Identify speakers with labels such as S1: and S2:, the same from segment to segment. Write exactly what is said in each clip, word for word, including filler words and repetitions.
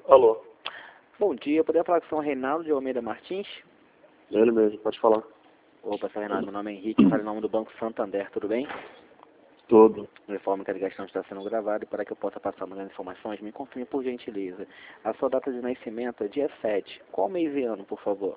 S1: Alô,
S2: Bom dia, poderia falar com o senhor Reinaldo de Almeida Martins?
S1: ele mesmo, pode falar.
S2: Opa, senhor Reinaldo, meu nome é Henrique, falo em nome do Banco Santander, tudo bem?
S1: Tudo.
S2: O informe que a ligação está sendo gravado e para que eu possa passar mais informações, me confirme por gentileza. A sua data de nascimento é dia sete. Qual mês e ano, por favor?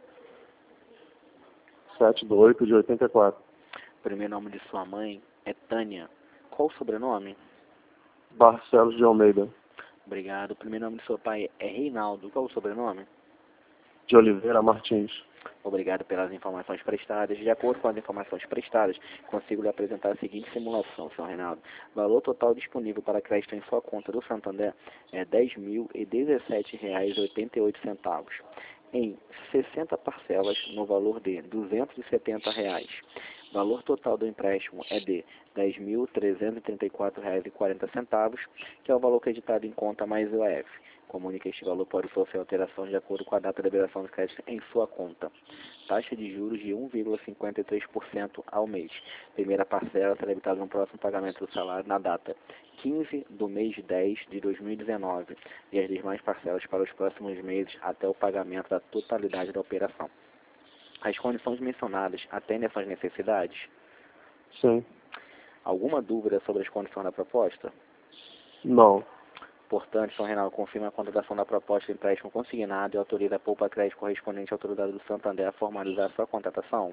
S1: sete do oito de oitenta e quatro.
S2: O primeiro nome de sua mãe é Tânia. Qual o sobrenome?
S1: Barcelos de Almeida.
S2: Obrigado. O primeiro nome de seu pai é Reinaldo. Qual o sobrenome?
S1: De Oliveira Martins.
S2: Obrigado pelas informações prestadas. De acordo com as informações prestadas, consigo lhe apresentar a seguinte simulação, senhor Reinaldo. Valor total disponível para crédito em sua conta do Santander é dez mil e dezessete reais e oitenta e oito centavos, em sessenta parcelas no valor de duzentos e setenta reais. Valor total do empréstimo é de dez mil trezentos e trinta e quatro reais e quarenta centavos, que é o valor acreditado em conta mais I O F. Comunique que este valor pode sofrer alterações de acordo com a data de liberação do crédito em sua conta. Taxa de juros de um vírgula cinquenta e três por cento ao mês. Primeira parcela será debitada no próximo pagamento do salário na data quinze do mês dez de dois mil e dezenove e as demais parcelas para os próximos meses até o pagamento da totalidade da operação. As condições mencionadas atendem a suas necessidades?
S1: Sim.
S2: Alguma dúvida sobre as condições da proposta?
S1: Não.
S2: Portanto, São Reinaldo confirma a contratação da proposta de empréstimo consignado e autoriza a poupa crédito correspondente à autoridade do Santander a formalizar sua contratação.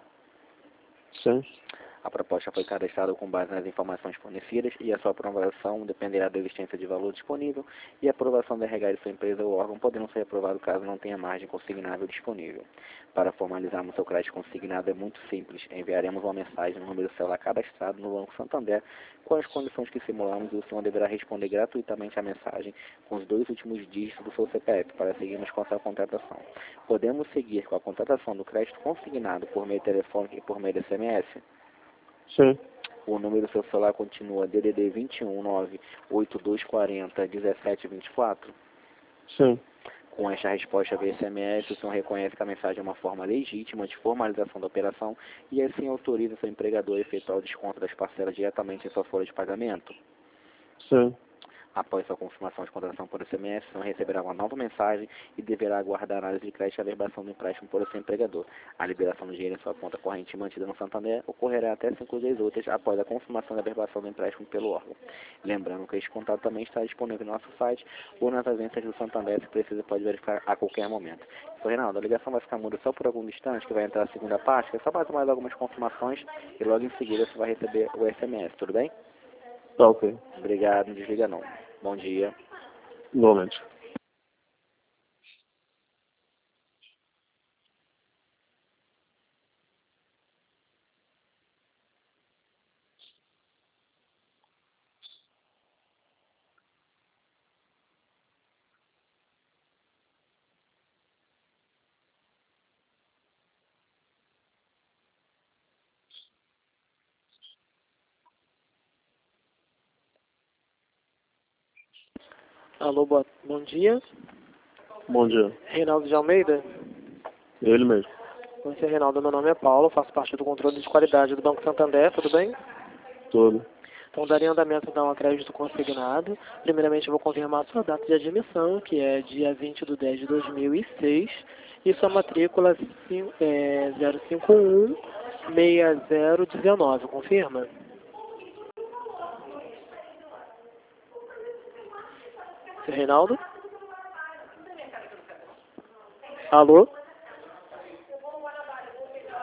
S1: Sim.
S2: A proposta foi cadastrada com base nas informações fornecidas e a sua aprovação dependerá da existência de valor disponível e a aprovação da R H de sua empresa ou órgão, podendo ser aprovado caso não tenha margem consignável disponível. Para formalizarmos seu crédito consignado é muito simples. Enviaremos uma mensagem no número celular cadastrado no Banco Santander com as condições que simulamos e o senhor deverá responder gratuitamente a mensagem com os dois últimos dígitos do seu C P F para seguirmos com a sua contratação. Podemos seguir com a contratação do crédito consignado por meio telefônico e por meio de S M S?
S1: Sim.
S2: O número do seu celular continua D D D vinte e um, nove oito dois quatro zero, um sete dois quatro?
S1: Sim.
S2: Com esta resposta via S M S, o senhor reconhece que a mensagem é uma forma legítima de formalização da operação e assim autoriza seu empregador a efetuar o desconto das parcelas diretamente em sua folha de pagamento?
S1: Sim.
S2: Após sua confirmação de contratação por S M S, o senhor receberá uma nova mensagem e deverá aguardar a análise de crédito e a liberação do empréstimo por seu empregador. A liberação do dinheiro em sua conta corrente mantida no Santander ocorrerá até cinco dias úteis após a confirmação da liberação do empréstimo pelo órgão. Lembrando que este contato também está disponível no nosso site ou nas agências do Santander, se precisa pode verificar a qualquer momento. Senhor Reinaldo, a ligação vai ficar muda só por algum instante, que vai entrar a segunda parte, que é só mais mais algumas confirmações e logo em seguida você vai receber o S M S, tudo bem?
S1: Tá ok.
S2: Obrigado, não desliga não. Bom dia.
S1: Igualmente.
S3: Alô, boa, bom dia.
S1: Bom dia.
S3: Reinaldo de Almeida.
S1: Ele mesmo.
S3: Bom dia, Reinaldo. Meu nome é Paulo, faço parte do controle de qualidade do Banco Santander, tudo bem?
S1: Tudo.
S3: Então, daria andamento a um crédito consignado. Primeiramente, eu vou confirmar a sua data de admissão, que é dia vinte de dez de dois mil e seis, e sua matrícula é zero cinco um seis zero um nove, confirma? Seu Reinaldo? Alô?